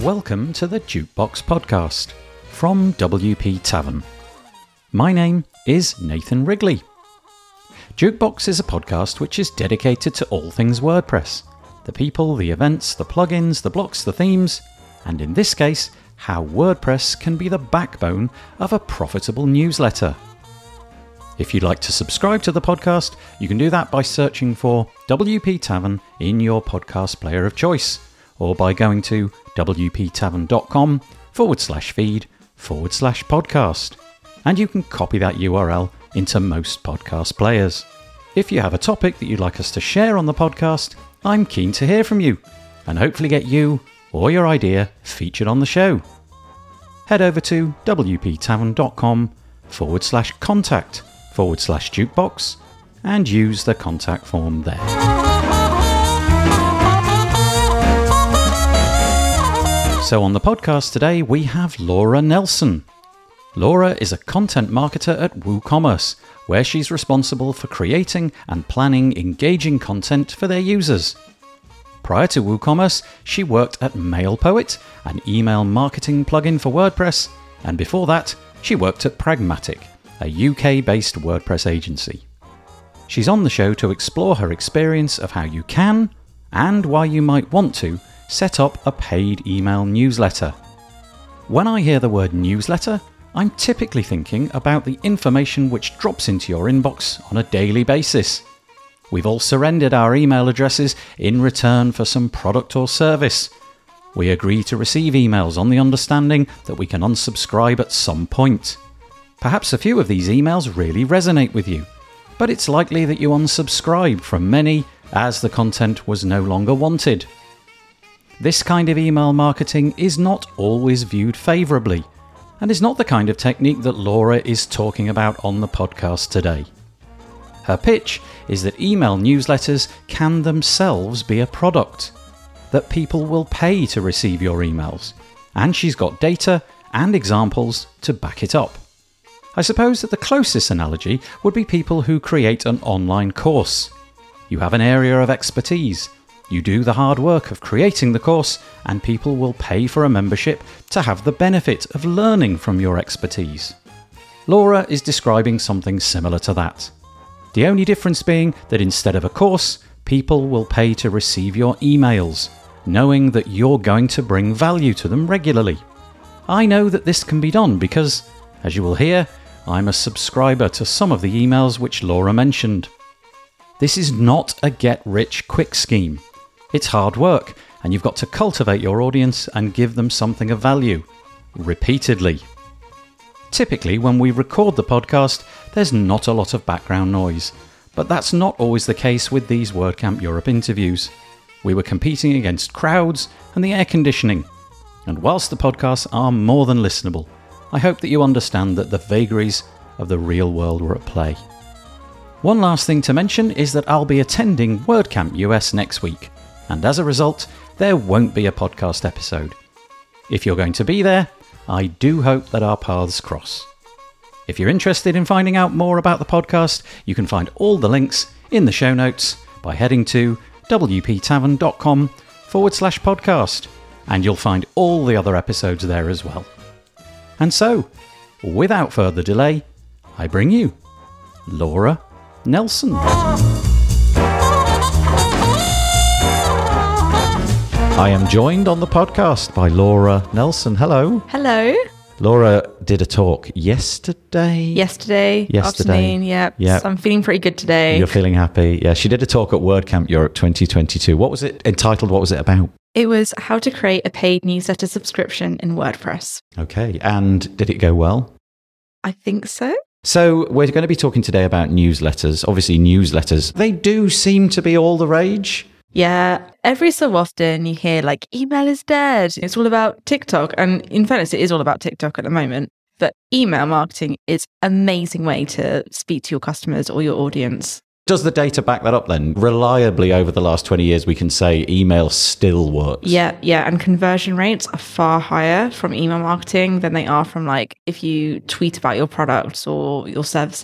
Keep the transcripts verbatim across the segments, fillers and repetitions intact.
Welcome to the Jukebox Podcast from W P Tavern. My name is Nathan Wrigley. Jukebox is a podcast which is dedicated to all things WordPress. The people, the events, the plugins, the blocks, the themes, and in this case, how WordPress can be the backbone of a profitable newsletter. If you'd like to subscribe to the podcast, you can do that by searching for W P Tavern in your podcast player of choice, or by going to wptavern.com forward slash feed forward slash podcast. And you can copy that U R L into most podcast players. If you have a topic that you'd like us to share on the podcast, I'm keen to hear from you and hopefully get you or your idea featured on the show. Head over to wptavern.com forward slash contact forward slash jukebox and use the contact form there. So on the podcast today, we have Laura Nelson. Laura is a content marketer at WooCommerce, where she's responsible for creating and planning engaging content for their users. Prior to WooCommerce, she worked at MailPoet, an email marketing plugin for WordPress, and before that, she worked at Pragmatic, a U K-based WordPress agency. She's on the show to explore her experience of how you can, and why you might want to, set up a paid email newsletter. When I hear the word newsletter, I'm typically thinking about the information which drops into your inbox on a daily basis. We've all surrendered our email addresses in return for some product or service. We agree to receive emails on the understanding that we can unsubscribe at some point. Perhaps a few of these emails really resonate with you, but it's likely that you unsubscribed from many as the content was no longer wanted. This kind of email marketing is not always viewed favourably, and is not the kind of technique that Laura is talking about on the podcast today. Her pitch is that email newsletters can themselves be a product, that people will pay to receive your emails, and she's got data and examples to back it up. I suppose that the closest analogy would be people who create an online course. You have an area of expertise, you do the hard work of creating the course, and people will pay for a membership to have the benefit of learning from your expertise. Laura is describing something similar to that. The only difference being that instead of a course, people will pay to receive your emails, knowing that you're going to bring value to them regularly. I know that this can be done because, as you will hear, I'm a subscriber to some of the emails which Laura mentioned. This is not a get-rich-quick scheme. It's hard work, and you've got to cultivate your audience and give them something of value, repeatedly. Typically, when we record the podcast, there's not a lot of background noise, but that's not always the case with these WordCamp Europe interviews. We were competing against crowds and the air conditioning, and whilst the podcasts are more than listenable, I hope that you understand that the vagaries of the real world were at play. One last thing to mention is that I'll be attending WordCamp U S next week, and as a result, there won't be a podcast episode. If you're going to be there, I do hope that our paths cross. If you're interested in finding out more about the podcast, you can find all the links in the show notes by heading to wptavern.com forward slash podcast, and you'll find all the other episodes there as well. And so, without further delay, I bring you Laura Nelson. I am joined on the podcast by Laura Nelson. Hello. Hello. Laura did a talk yesterday. Yesterday. Yesterday. Afternoon, yep. Yep. So I'm feeling pretty good today. You're feeling happy. Yeah, she did a talk at WordCamp Europe twenty twenty-two. What was it entitled? What was it about? It was how to create a paid newsletter subscription in WordPress. Okay. And did it go well? I think so. So we're going to be talking today about newsletters. Obviously, newsletters, they do seem to be all the rage. Yeah. Every so often you hear like email is dead. It's all about TikTok. And in fairness, it is all about TikTok at the moment. But email marketing is an amazing way to speak to your customers or your audience. Does the data back that up then? Reliably over the last twenty years, we can say email still works. Yeah, yeah. And conversion rates are far higher from email marketing than they are from like if you tweet about your products or your services.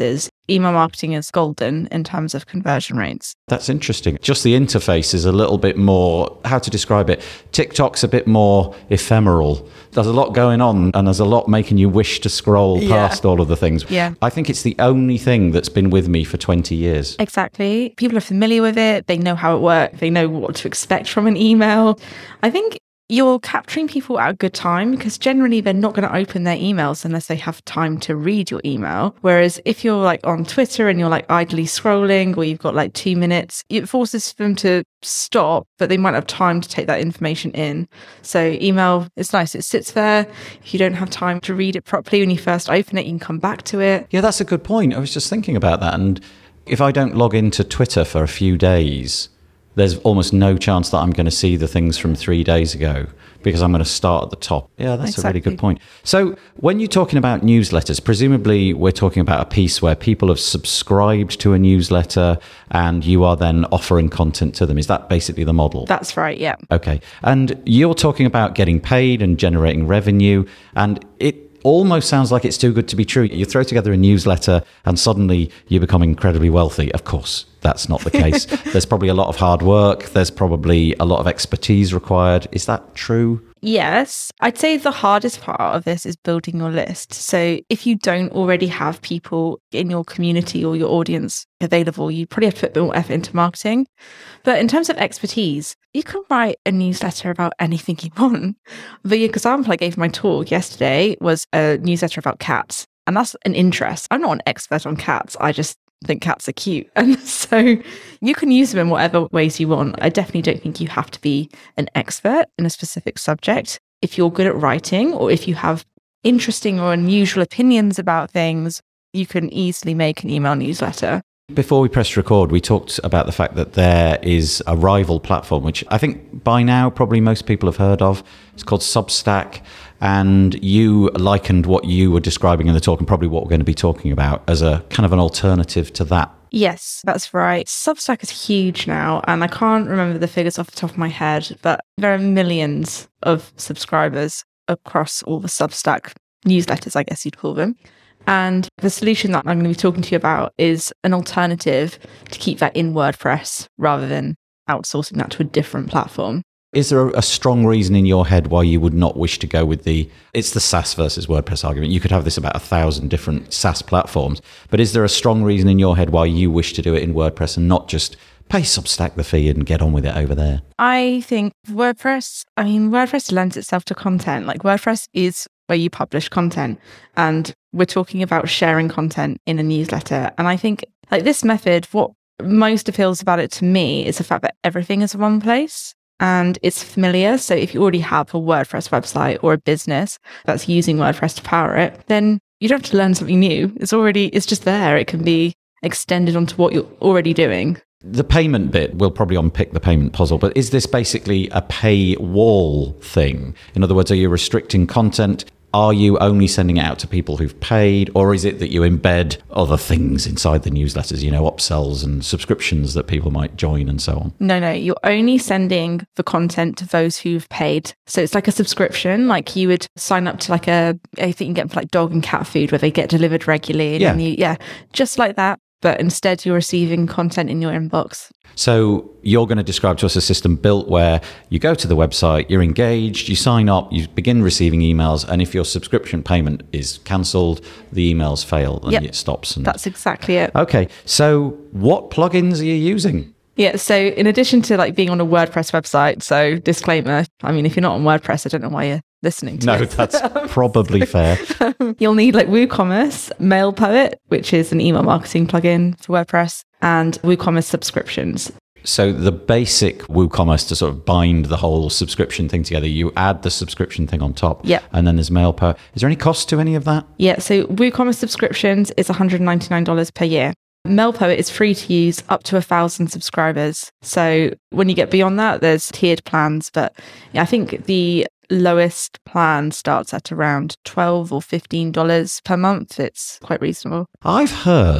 email marketing is golden in terms of conversion rates. That's interesting. Just the interface is a little bit more, how to describe it? TikTok's a bit more ephemeral. There's a lot going on and there's a lot making you wish to scroll Yeah. past all of the things. Yeah. I think it's the only thing that's been with me for twenty years. Exactly. People are familiar with it. They know how it works. They know what to expect from an email. I think you're capturing people at a good time because generally they're not going to open their emails unless they have time to read your email. Whereas if you're like on Twitter and you're like idly scrolling or you've got like two minutes, it forces them to stop, but they might have time to take that information in. So email is nice. It sits there. If you don't have time to read it properly when you first open it, you can come back to it. Yeah, that's a good point. I was just thinking about that. And if I don't log into Twitter for a few days, there's almost no chance that I'm going to see the things from three days ago because I'm going to start at the top. Yeah, that's Exactly. a really good point. So when you're talking about newsletters, presumably we're talking about a piece where people have subscribed to a newsletter and you are then offering content to them. Is that basically the model? That's right. Yeah. Okay. And you're talking about getting paid and generating revenue, and it almost sounds like it's too good to be true. You throw together a newsletter and suddenly you become incredibly wealthy. Of course, that's not the case. There's probably a lot of hard work. There's probably a lot of expertise required. Is that true? Yes. I'd say the hardest part of this is building your list. So if you don't already have people in your community or your audience available, you probably have to put more effort into marketing. But in terms of expertise, you can write a newsletter about anything you want. The example I gave in my talk yesterday was a newsletter about cats. And that's an interest. I'm not an expert on cats. I just think cats are cute. And so you can use them in whatever ways you want. I definitely don't think you have to be an expert in a specific subject. If you're good at writing or if you have interesting or unusual opinions about things, you can easily make an email newsletter. Before we pressed record, we talked about the fact that there is a rival platform, which I think by now probably most people have heard of. It's called Substack. And you likened what you were describing in the talk and probably what we're going to be talking about as a kind of an alternative to that. Yes, that's right. Substack is huge now, and I can't remember the figures off the top of my head, but there are millions of subscribers across all the Substack newsletters, I guess you'd call them. And the solution that I'm going to be talking to you about is an alternative to keep that in WordPress rather than outsourcing that to a different platform. Is there a strong reason in your head why you would not wish to go with the, it's the SaaS versus WordPress argument. You could have this about a thousand different SaaS platforms, but is there a strong reason in your head why you wish to do it in WordPress and not just pay Substack the fee and get on with it over there? I think WordPress, I mean, WordPress lends itself to content. Like WordPress is where you publish content, and we're talking about sharing content in a newsletter. And I think like this method, what most appeals about it to me is the fact that everything is in one place. And it's familiar. So if you already have a WordPress website or a business that's using WordPress to power it, then you don't have to learn something new. It's already, it's just there. It can be extended onto what you're already doing. The payment bit, we'll probably unpick the payment puzzle, but is this basically a pay wall thing? In other words, are you restricting content? Are you only sending it out to people who've paid, or is it that you embed other things inside the newsletters, you know, upsells and subscriptions that people might join and so on? No, no, you're only sending the content to those who've paid. So it's like a subscription, like you would sign up to like a, I think you get for like dog and cat food where they get delivered regularly. And Yeah. then you, yeah, just like that. But instead you're receiving content in your inbox. So you're going to describe to us a system built where you go to the website, you're engaged, you sign up, you begin receiving emails, and if your subscription payment is cancelled, the emails fail and Yep. it stops. And That's exactly it. okay, so what plugins are you using? Yeah, so in addition to like being on a WordPress website, so disclaimer, I mean, if you're not on WordPress, I don't know why you're listening to No, it. that's probably fair. You'll need like WooCommerce, MailPoet, which is an email marketing plugin for WordPress, and WooCommerce subscriptions. So the basic WooCommerce to sort of bind the whole subscription thing together, you add the subscription thing on top. Yep. And then there's MailPoet. Is there any cost to any of that? Yeah, so WooCommerce subscriptions is one hundred ninety-nine dollars per year. MailPoet is free to use up to a thousand subscribers. So when you get beyond that, there's tiered plans. But yeah, I think the lowest plan starts at around twelve or fifteen dollars per month. It's quite reasonable. I've heard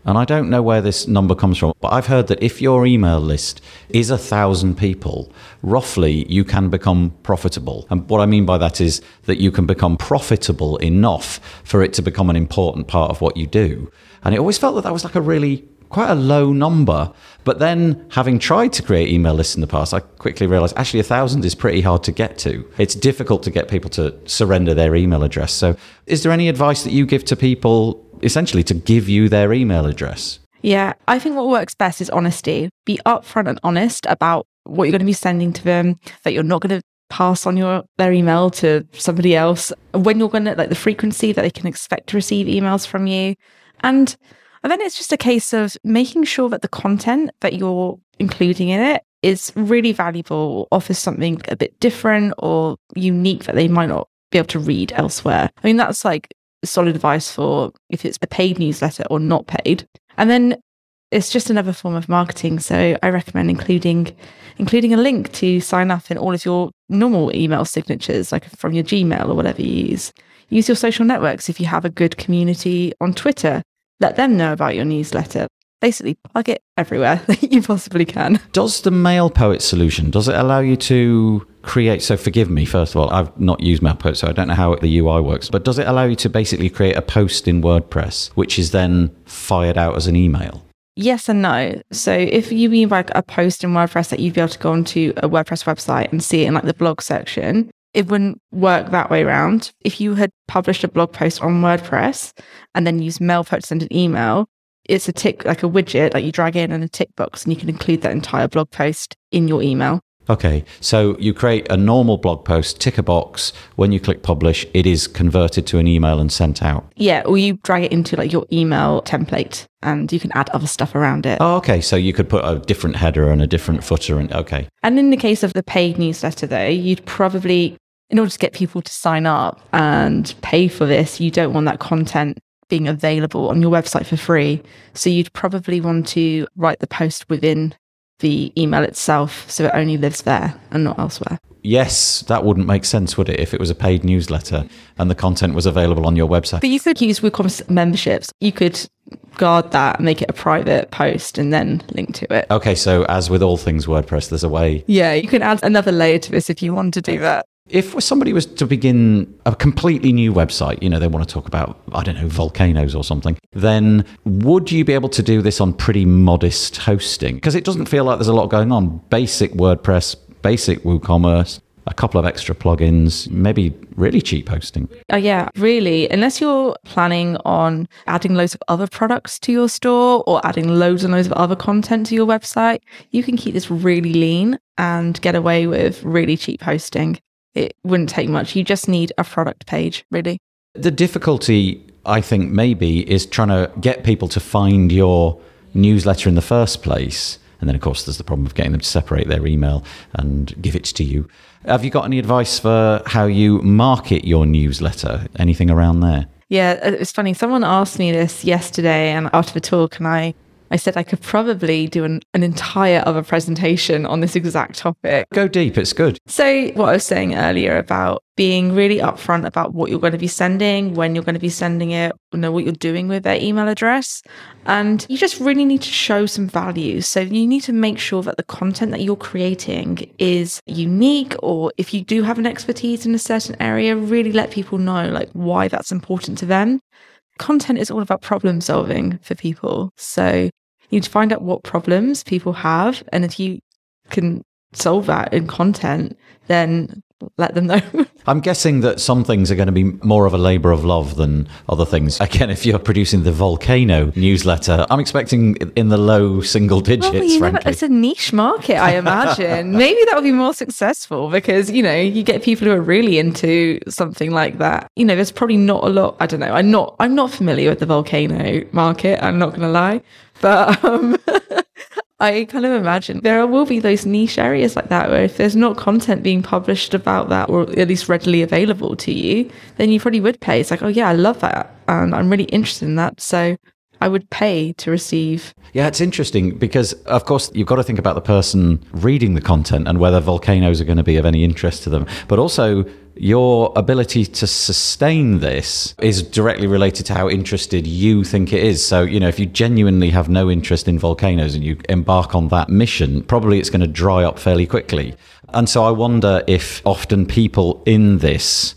And I don't know where this number comes from, but I've heard that if your email list is a thousand people, roughly you can become profitable. And what I mean by that is that you can become profitable enough for it to become an important part of what you do. And it always felt that that was like a really quite a low number. But then having tried to create email lists in the past, I quickly realized actually a thousand is pretty hard to get to. It's difficult to get people to surrender their email address. So is there any advice that you give to people essentially to give you their email address? Yeah, I think what works best is honesty. Be upfront and honest about what you're going to be sending to them, that you're not going to pass on your their email to somebody else, when you're going to, like the frequency that they can expect to receive emails from you. And And then it's just a case of making sure that the content that you're including in it is really valuable, offers something a bit different or unique that they might not be able to read elsewhere. I mean, that's like solid advice for if it's a paid newsletter or not paid. And then it's just another form of marketing. So I recommend including including a link to sign up in all of your normal email signatures, like from your Gmail or whatever you use. Use your social networks if you have a good community on Twitter. Let them know about your newsletter. Basically, plug it everywhere that you possibly can. Does the MailPoet solution, does it allow you to create, so forgive me, first of all, I've not used MailPoet, so I don't know how the U I works, but does it allow you to basically create a post in WordPress, which is then fired out as an email? Yes and no. So if you mean like a post in WordPress that you'd be able to go onto a WordPress website and see it in like the blog section, it wouldn't work that way around. If you had published a blog post on WordPress and then used MailPoet to send an email, it's a tick, like a widget that you drag in and a tick box, and you can include that entire blog post in your email. Okay, so you create a normal blog post, tick a box. When you click publish, it is converted to an email and sent out. Yeah, or you drag it into like your email template and you can add other stuff around it. Oh, okay, so you could put a different header and a different footer. And okay. And in the case of the paid newsletter though, you'd probably, in order to get people to sign up and pay for this, you don't want that content being available on your website for free. So you'd probably want to write the post within the email itself so it only lives there and not elsewhere. Yes, that wouldn't make sense, would it, if it was a paid newsletter and the content was available on your website? But you could use WooCommerce memberships. You could guard that and make it a private post and then link to it. Okay, so as with all things WordPress, there's a way. Yeah, you can add another layer to this if you want to do that. If somebody was to begin a completely new website, you know, they want to talk about, I don't know, volcanoes or something, then would you be able to do this on pretty modest hosting? Because it doesn't feel like there's a lot going on. Basic WordPress, basic WooCommerce, a couple of extra plugins, maybe really cheap hosting. Oh yeah, really. Unless you're planning on adding loads of other products to your store or adding loads and loads of other content to your website, you can keep this really lean and get away with really cheap hosting. It wouldn't take much. You just need a product page, really. The difficulty, I think, maybe is trying to get people to find your newsletter in the first place. And then, of course, there's the problem of getting them to separate their email and give it to you. Have you got any advice for how you market your newsletter? Anything around there? Yeah, it's funny. Someone asked me this yesterday and after the talk, and I I said I could probably do an, an entire other presentation on this exact topic. Go deep, it's good. So what I was saying earlier about being really upfront about what you're going to be sending, when you're going to be sending it, you know, what you're doing with their email address. And you just really need to show some value. So you need to make sure that the content that you're creating is unique, or if you do have an expertise in a certain area, really let people know like why that's important to them. Content is all about problem solving for people. So you need to find out what problems people have. And if you can solve that in content, then let them know. I'm guessing that some things are going to be more of a labour of love than other things. Again, if you're producing the volcano newsletter, I'm expecting in the low single digits, well, you frankly. Know, it's a niche market, I imagine. Maybe that would be more successful because, you know, you get people who are really into something like that. You know, there's probably not a lot, I don't know, I'm not, I'm not familiar with the volcano market, I'm not going to lie. But um, I kind of imagine there will be those niche areas like that where if there's not content being published about that or at least readily available to you, then you probably would pay. It's like, oh yeah, I love that and I'm really interested in that. So I would pay to receive. Yeah, it's interesting because, of course, you've got to think about the person reading the content and whether volcanoes are going to be of any interest to them. But also, your ability to sustain this is directly related to how interested you think it is. So, you know, if you genuinely have no interest in volcanoes and you embark on that mission, probably it's going to dry up fairly quickly. And so I wonder if often people in this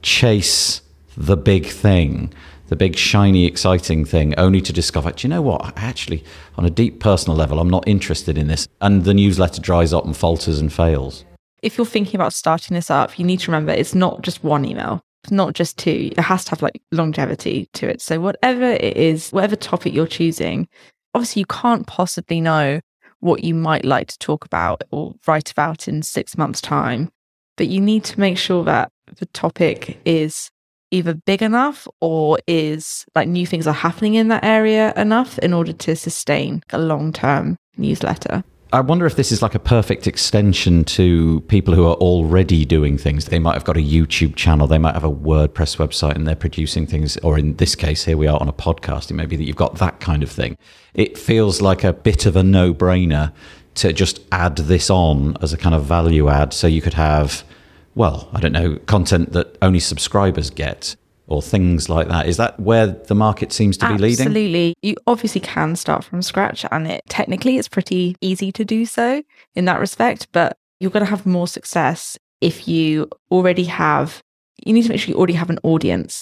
chase the big thing, the big, shiny, exciting thing, only to discover, do you know what? Actually, on a deep personal level, I'm not interested in this. And the newsletter dries up and falters and fails. If you're thinking about starting this up, you need to remember it's not just one email. It's not just two. It has to have like longevity to it. So whatever it is, whatever topic you're choosing, obviously you can't possibly know what you might like to talk about or write about in six months' time. But you need to make sure that the topic is either big enough or is like new things are happening in that area enough in order to sustain a long-term newsletter. I wonder if this is like a perfect extension to people who are already doing things. They might have got a YouTube channel, they might have a WordPress website and they're producing things, or in this case, here we are on a podcast. It may be that you've got that kind of thing. It feels like a bit of a no-brainer to just add this on as a kind of value add. So you could have, well, I don't know, content that only subscribers get, or things like that. Is that where the market seems to be leading? Absolutely. You obviously can start from scratch, and it technically it's pretty easy to do so in that respect, but you're going to have more success if you already have, you need to make sure you already have an audience.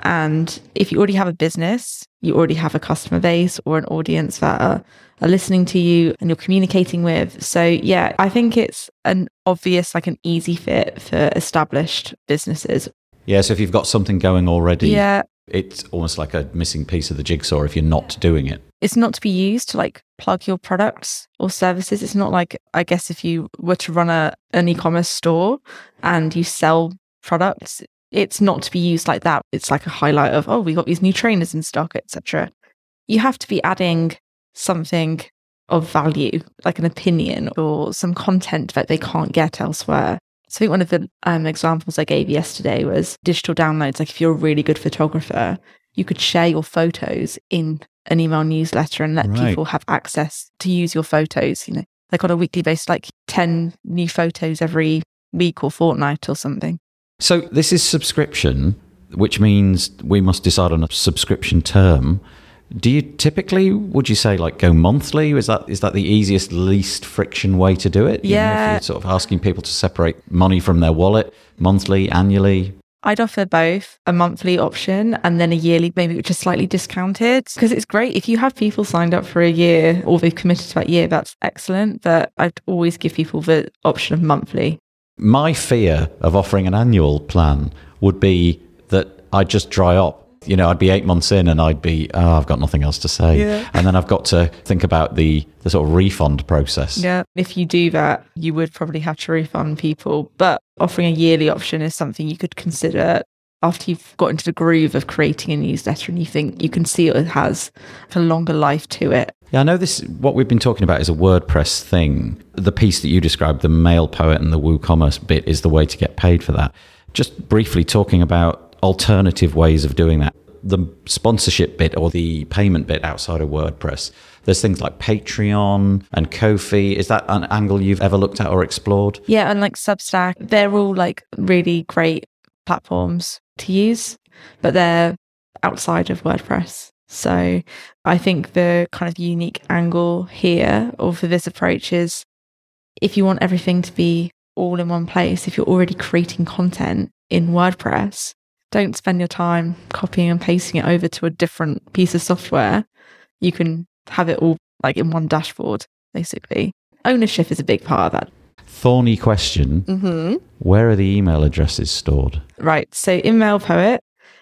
And if you already have a business, you already have a customer base or an audience that are, are listening to you and you're communicating with. So yeah, I think it's an obvious, like an easy fit for established businesses. Yeah, so if you've got something going already, yeah, it's almost like a missing piece of the jigsaw if you're not doing it. It's not to be used to like plug your products or services. It's not like, I guess if you were to run a an e-commerce store and you sell products, it's not to be used like that. It's like a highlight of, oh, we got these new trainers in stock, et cetera. You have to be adding something of value, like an opinion or some content that they can't get elsewhere. So I think one of the um, examples I gave yesterday was digital downloads. Like if you're a really good photographer, you could share your photos in an email newsletter and let right. people have access to use your photos, you know, like on a weekly basis, like ten new photos every week or fortnight or something. So this is subscription, which means we must decide on a subscription term. Do you typically, would you say like go monthly? Is that is that the easiest, least friction way to do it? Yeah. You know, if you're sort of asking people to separate money from their wallet, monthly, annually? I'd offer both a monthly option and then a yearly, maybe which is slightly discounted, because it's great. If you have people signed up for a year or they've committed to that year, that's excellent. But I'd always give people the option of monthly. My fear of offering an annual plan would be that I'd just dry up. You know, I'd be eight months in and I'd be, oh, I've got nothing else to say. Yeah. And then I've got to think about the, the sort of refund process. Yeah. If you do that, you would probably have to refund people. But offering a yearly option is something you could consider after you've got into the groove of creating a newsletter and you think you can see it has a longer life to it. Yeah, I know this, what we've been talking about is a WordPress thing. The piece that you described, the MailPoet and the WooCommerce bit, is the way to get paid for that. Just briefly talking about alternative ways of doing that. The sponsorship bit or the payment bit outside of WordPress, there's things like Patreon and Ko-fi. Is that an angle you've ever looked at or explored? Yeah, and like Substack, they're all like really great platforms to use, but they're outside of WordPress. So I think the kind of unique angle here or for this approach is if you want everything to be all in one place, if you're already creating content in WordPress, don't spend your time copying and pasting it over to a different piece of software. You can have it all like in one dashboard, basically. Ownership is a big part of that. Thorny question. Mm-hmm. Where are the email addresses stored? Right. So in MailPoet,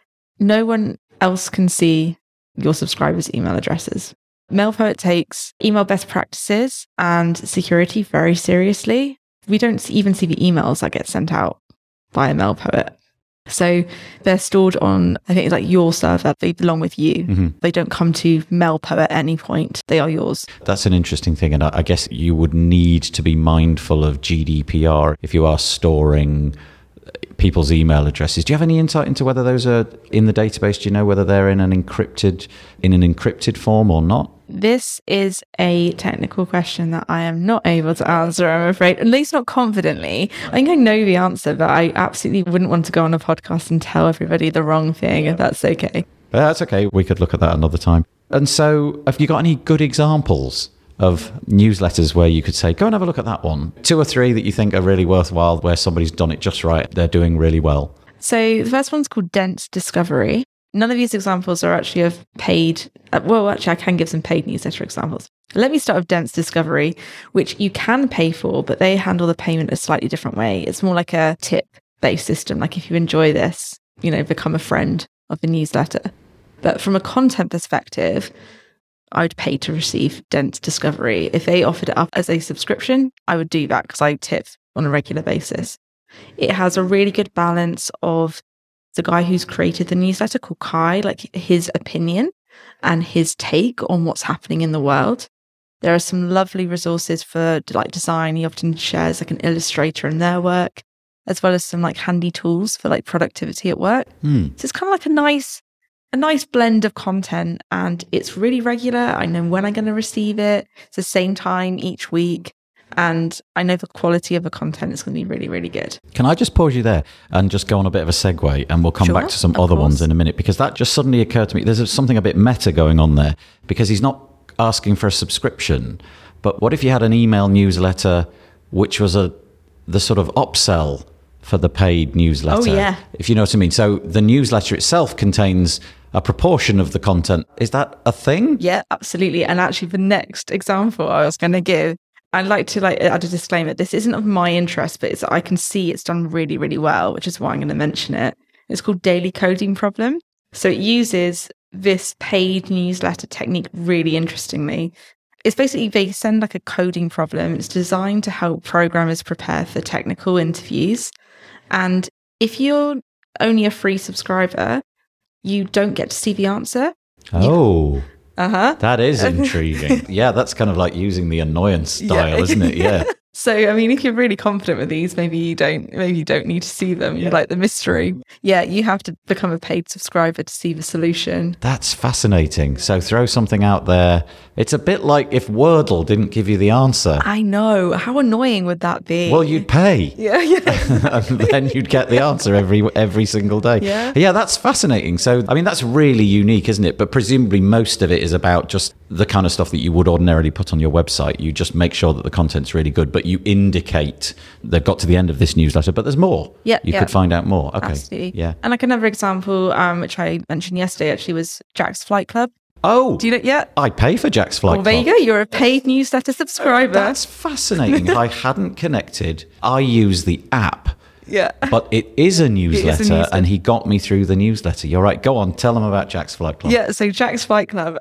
no one else can see your subscribers' email addresses. MailPoet takes email best practices and security very seriously. We don't even see the emails that get sent out via MailPoet. So they're stored on, I think it's like your server. They belong with you. Mm-hmm. They don't come to MailPoet at any point. They are yours. That's an interesting thing. And I guess you would need to be mindful of G D P R if you are storing people's email addresses. Do you have any insight into whether those are in the database? Do you know whether they're in an encrypted in an encrypted form or not? This is a technical question that I am not able to answer, I'm afraid, at least not confidently. I think I know the answer, but I absolutely wouldn't want to go on a podcast and tell everybody the wrong thing, if that's okay. That's okay. We could look at that another time. And so have you got any good examples of newsletters where you could say, go and have a look at that one? Two or three that you think are really worthwhile, where somebody's done it just right. They're doing really well. So the first one's called Dense Discovery. None of these examples are actually of paid, uh, well, actually, I can give some paid newsletter examples. Let me start with Dense Discovery, which you can pay for, but they handle the payment a slightly different way. It's more like a tip-based system. Like if you enjoy this, you know, become a friend of the newsletter. But from a content perspective, I would pay to receive Dense Discovery. If they offered it up as a subscription, I would do that because I tip on a regular basis. It has a really good balance of the guy who's created the newsletter called Kai, like his opinion and his take on what's happening in the world. There are some lovely resources for like design. He often shares like an illustrator in their work, as well as some like handy tools for like productivity at work. Mm. So it's kind of like a nice, a nice blend of content, and it's really regular. I know when I'm going to receive it. It's the same time each week. And I know the quality of the content is going to be really, really good. Can I just pause you there and just go on a bit of a segue, and we'll come Sure, back to some of other course. ones in a minute, because that just suddenly occurred to me. There's something a bit meta going on there, because he's not asking for a subscription. But what if you had an email newsletter which was a the sort of upsell for the paid newsletter? Oh, yeah. If you know what I mean. So the newsletter itself contains a proportion of the content. Is that a thing? Yeah, absolutely. And actually, the next example I was going to give, I'd like to like add a disclaimer. This isn't of my interest, but it's I can see it's done really, really well, which is why I'm going to mention it. It's called Daily Coding Problem. So it uses this paid newsletter technique really interestingly. It's basically they send like a coding problem. It's designed to help programmers prepare for technical interviews. And if you're only a free subscriber, you don't get to see the answer. Oh. You- Uh-huh. That is intriguing. Yeah, that's kind of like using the annoyance style, Yeah. isn't it? Yeah. So, I mean, if you're really confident with these, maybe you don't, maybe you don't need to see them. You like the mystery. Yeah, you have to become a paid subscriber to see the solution. That's fascinating. So throw something out there. It's a bit like if Wordle didn't give you the answer. I know. How annoying would that be? Well, you'd pay. Yeah, yeah. And then you'd get the answer every every single day. Yeah. Yeah, that's fascinating. So, I mean, that's really unique, isn't it? But presumably most of it is about just the kind of stuff that you would ordinarily put on your website. You just make sure that the content's really good, but you indicate they've got to the end of this newsletter, but there's more. Yeah, You yeah. could find out more. Okay. Absolutely. Yeah. And like another example, um, which I mentioned yesterday, actually, was Jack's Flight Club. Oh, Do you know? Yeah. I pay for Jack's Flight Well, there you Club. go. You're a paid newsletter subscriber. That's fascinating. I hadn't connected. I use the app, yeah. but it is a newsletter, newsletter. and he got me through the newsletter. You're right. Go on. Tell them about Jack's Flight Club. Yeah, so Jack's Flight Club,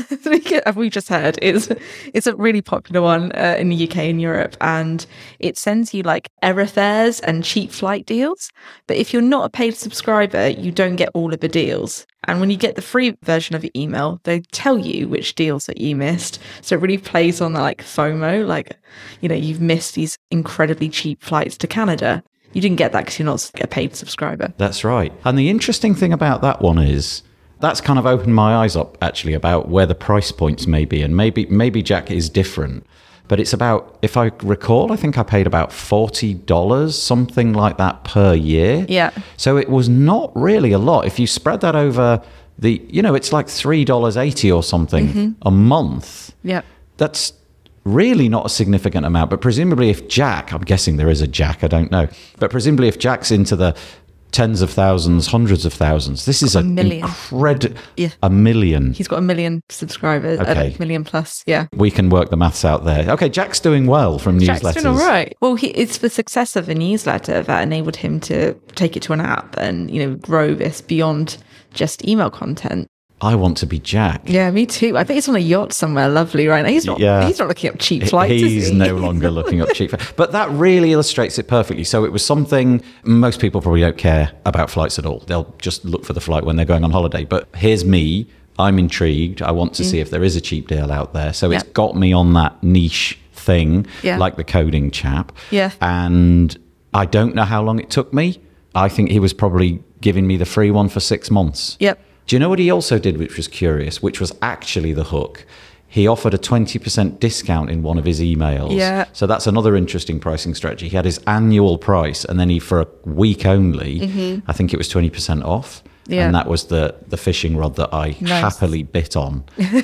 as we just heard, is it's a really popular one uh, in the U K and Europe, and it sends you like airfares and cheap flight deals. But if you're not a paid subscriber, you don't get all of the deals. And when you get the free version of the email, they tell you which deals that you missed. So it really plays on the like FOMO, like, you know, you've missed these incredibly cheap flights to Canada. You didn't get that because you're not a paid subscriber. That's right. And the interesting thing about that one is that's kind of opened my eyes up actually about where the price points may be. And maybe maybe Jack is different. But it's about, if I recall, I think I paid about forty dollars, something like that per year. Yeah. So it was not really a lot. If you spread that over the, you know, it's like three dollars eighty or something Mm-hmm. a month. Yeah. That's really not a significant amount. But presumably if Jack, I'm guessing there is a Jack, I don't know. But presumably if Jack's into the tens of thousands, hundreds of thousands, this is A a million. incredible, Yeah. a million. He's got a million subscribers, Okay. a million plus, yeah. We can work the maths out there. Okay, Jack's doing well from Jack's newsletters. doing all right. Well, he, it's the success of the newsletter that enabled him to take it to an app and, you know, grow this beyond just email content. I want to be Jack. Yeah, me too. I bet he's on a yacht somewhere lovely right now. He's not, Yeah. he's not looking up cheap flights, He's is he? no longer looking up cheap. But that really illustrates it perfectly. So it was something most people probably don't care about flights at all. They'll just look for the flight when they're going on holiday. But here's me. I'm intrigued. I want to see if there is a cheap deal out there. So it's Yeah. got me on that niche thing, Yeah. like the coding chap. Yeah. And I don't know how long it took me, I think he was probably giving me the free one for six months. Yep. Do you know what he also did, which was curious, which was actually the hook? He offered a twenty percent discount in one of his emails. Yeah. So that's another interesting pricing strategy. He had his annual price, and then he, for a week only, mm-hmm. I think it was twenty percent off. Yeah. And that was the, the fishing rod that I nice. happily bit on.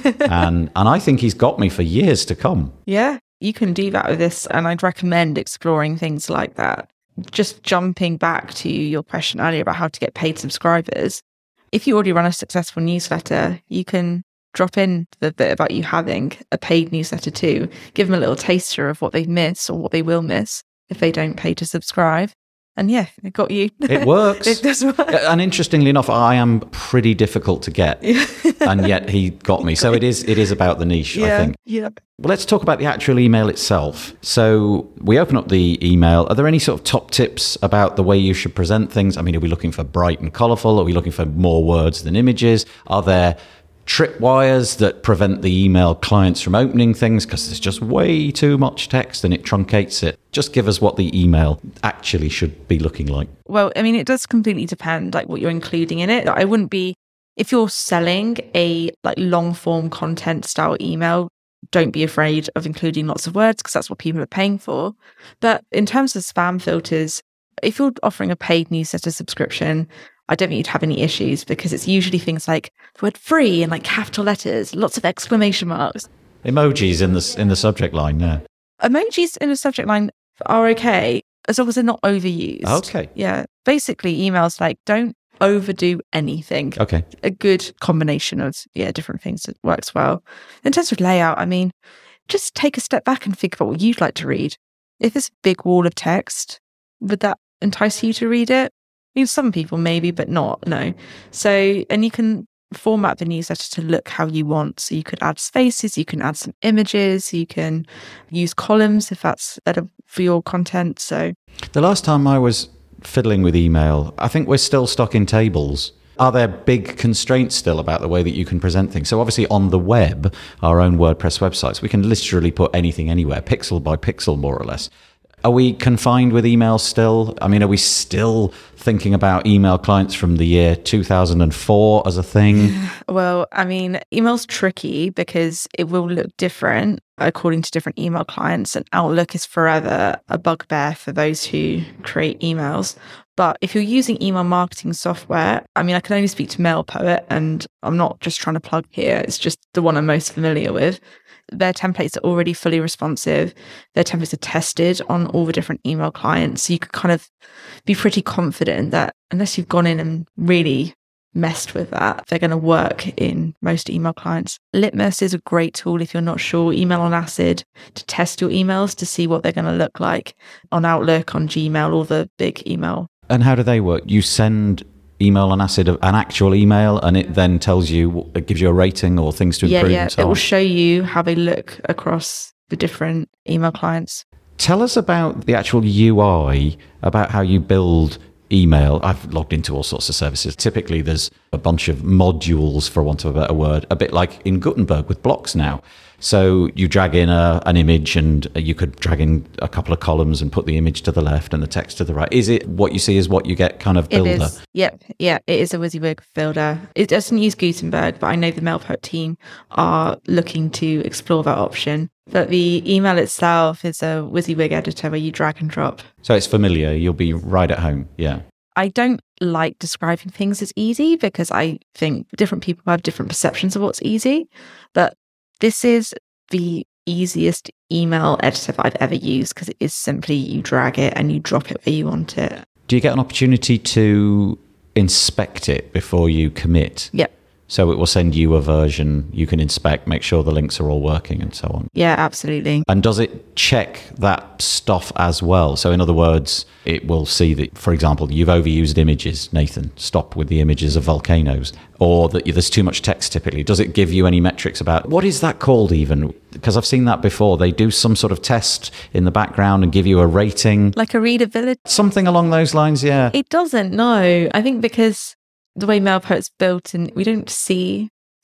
and and I think he's got me for years to come. Yeah, you can do that with this. And I'd recommend exploring things like that. Just jumping back to your question earlier about how to get paid subscribers. If you already run a successful newsletter, you can drop in the bit about you having a paid newsletter too. Give them a little taster of what they miss or what they will miss if they don't pay to subscribe. And yeah, it got you. It works. It does work. And interestingly enough, I am pretty difficult to get. And yet he got me. So it is it is about the niche, yeah, I think. Yeah. Well, let's talk about the actual email itself. So we open up the email. Are there any sort of top tips about the way you should present things? I mean, are we looking for bright and colourful? Are we looking for more words than images? Are there tripwires that prevent the email clients from opening things because there's just way too much text and it truncates it? Just give us what the email actually should be looking like. Well, I mean, it does completely depend like what you're including in it. I wouldn't be, if you're selling a like long form content style email, don't be afraid of including lots of words because that's what people are paying for. But in terms of spam filters, if you're offering a paid newsletter subscription, I don't think you'd have any issues because it's usually things like the word free and like capital letters, lots of exclamation marks. Emojis in the, in the subject line, yeah. Emojis in the subject line are okay as long as they're not overused. Okay. Yeah. Basically, emails like don't overdo anything. Okay. A good combination of, yeah, different things that works well. In terms of layout, I mean, just take a step back and think about what you'd like to read. If it's a big wall of text, would that entice you to read it? I mean, some people maybe, but not, no. So, and you can format the newsletter to look how you want. So you could add spaces, you can add some images, you can use columns if that's better for your content. So the last time I was fiddling with email, I think we're still stuck in tables. Are there big constraints still about the way that you can present things? So obviously on the web, our own WordPress websites, we can literally put anything anywhere, pixel by pixel, more or less. Are we confined with email still? I mean, are we still thinking about email clients from the year two thousand four as a thing? Well, I mean, email's tricky because it will look different according to different email clients, and Outlook is forever a bugbear for those who create emails. But if you're using email marketing software, I mean, I can only speak to MailPoet, and I'm not just trying to plug here. It's just the one I'm most familiar with. Their templates are already fully responsive. Their templates are tested on all the different email clients. So you could kind of be pretty confident that unless you've gone in and really messed with that, they're going to work in most email clients. Litmus is a great tool if you're not sure. Email on Acid to test your emails to see what they're going to look like on Outlook, on Gmail, all the big email. And how do they work? You send email on Acid, an actual email, and it then tells you, it gives you a rating or things to improve. Yeah, yeah. And so it will on. show you how they look across the different email clients. Tell us about the actual U I, about how you build email. I've logged into all sorts of services. Typically, there's a bunch of modules, for want of a better word, a bit like in Gutenberg with blocks now. So you drag in a, an image and you could drag in a couple of columns and put the image to the left and the text to the right. Is it what you see is what you get kind of builder? It is. Yep. Yeah, it is a WYSIWYG builder. It doesn't use Gutenberg, but I know the MailPoet team are looking to explore that option. But the email itself is a WYSIWYG editor where you drag and drop. So it's familiar. You'll be right at home. Yeah. I don't like describing things as easy because I think different people have different perceptions of what's easy. But this is the easiest email editor that I've ever used because it is simply you drag it and you drop it where you want it. Do you get an opportunity to inspect it before you commit? Yep. So it will send you a version you can inspect, make sure the links are all working and so on. Yeah, absolutely. And does it check that stuff as well? So in other words, it will see that, for example, you've overused images, Nathan, stop with the images of volcanoes, or that there's too much text typically. Does it give you any metrics about, what is that called even? Because I've seen that before. They do some sort of test in the background and give you a rating. Like a readability? Something along those lines, yeah. It doesn't, no. I think because the way MailPoet's built and we don't see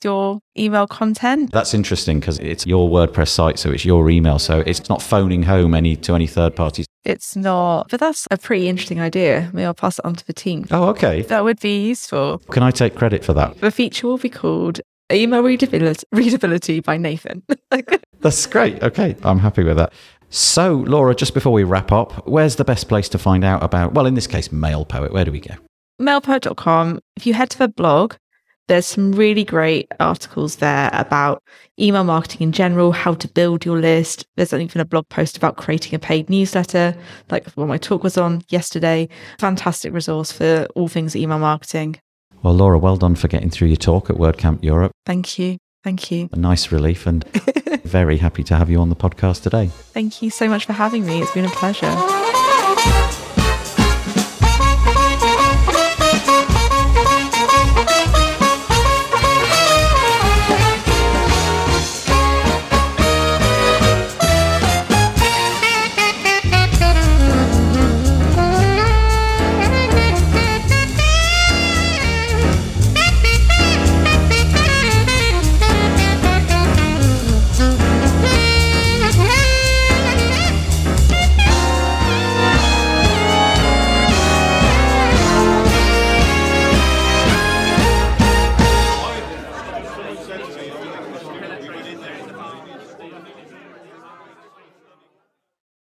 your email content. That's interesting because it's your WordPress site, so it's your email. So it's not phoning home any to any third parties. It's not, but that's a pretty interesting idea. Maybe I'll pass it on to the team. Oh, okay. That would be useful. Can I take credit for that? The feature will be called Email Readability, readability by Nathan. That's great. Okay, I'm happy with that. So, Laura, just before we wrap up, where's the best place to find out about, well, in this case, MailPoet? Where do we go? mailpoet dot com. If you head to the blog, there's some really great articles there about email marketing in general, how to build your list. There's even a blog post about creating a paid newsletter, like what my talk was on yesterday. Fantastic resource for all things email marketing. Well, Laura, well done for getting through your talk at WordCamp Europe. Thank you. Thank you. A nice relief, and very happy to have you on the podcast today. Thank you so much for having me. It's been a pleasure.